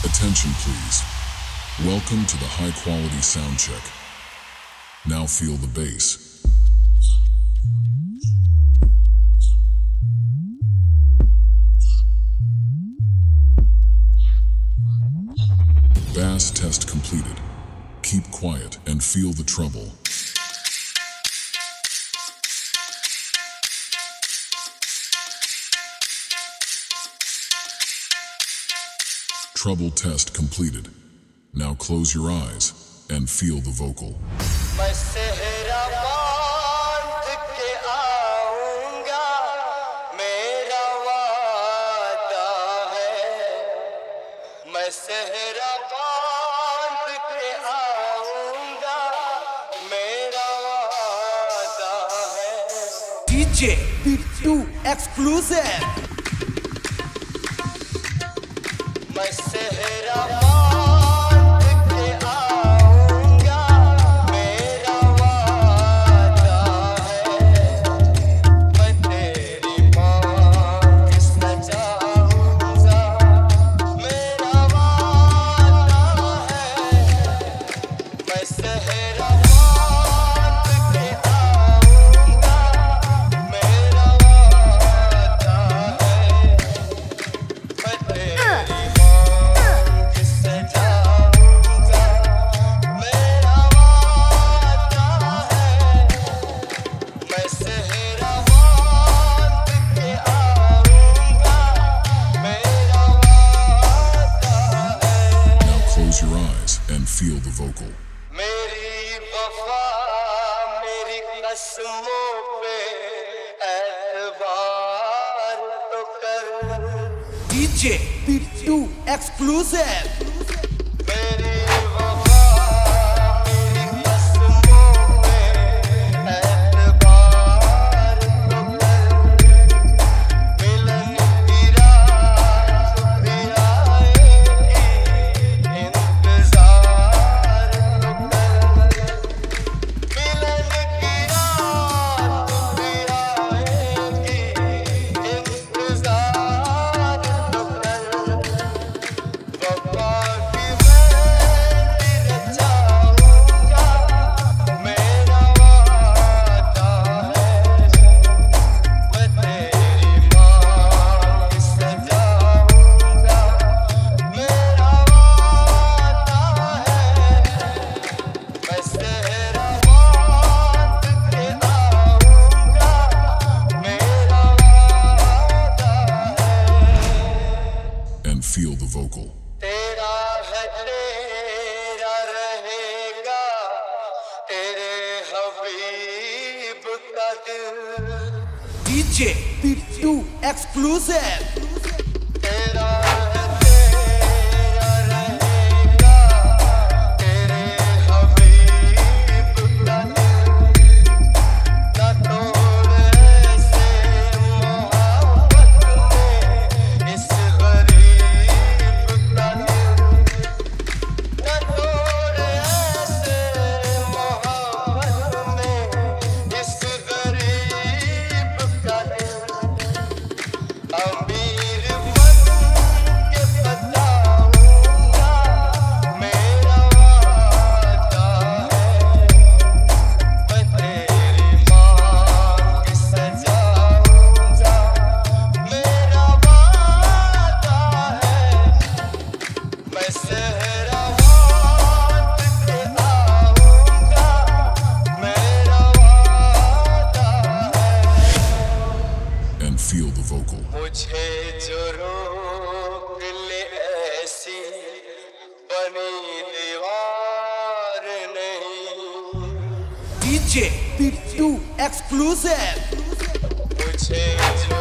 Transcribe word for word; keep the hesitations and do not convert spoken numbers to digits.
Attention please. Welcome to the high quality sound check. Now feel the bass. Bass test completed. Keep quiet and feel the treble. Treble test completed. Now close your eyes and feel the vocal. मैं सेहरा बांध के आऊंगा, मेरा वादा है। मैं सेहरा बांध के आऊंगा, मेरा वादा है। D J Bittu exclusive. मैं सेहरा your eyes and feel the vocal. मेरी वफा मेरी कसमों पे एतबार तो कर। D J Bittu exclusive. मेरी वफा मेरी कसमों पे एतबार तो कर। मिलन की रात भी आएगी, feel the vocal. तेरा है तेरा रहेगा, तेरे हबीब का दिल। D J Bittu exclusive. तेरा है तेरा रहेगा, तेरे हबीब का दिल। ना तोड़ ऐसे मोहब्बत में इस feel the vocal. मुझे जो रोक ले ऐसी बनी दीवार नहीं। D J Bittu exclusive. मुझे जो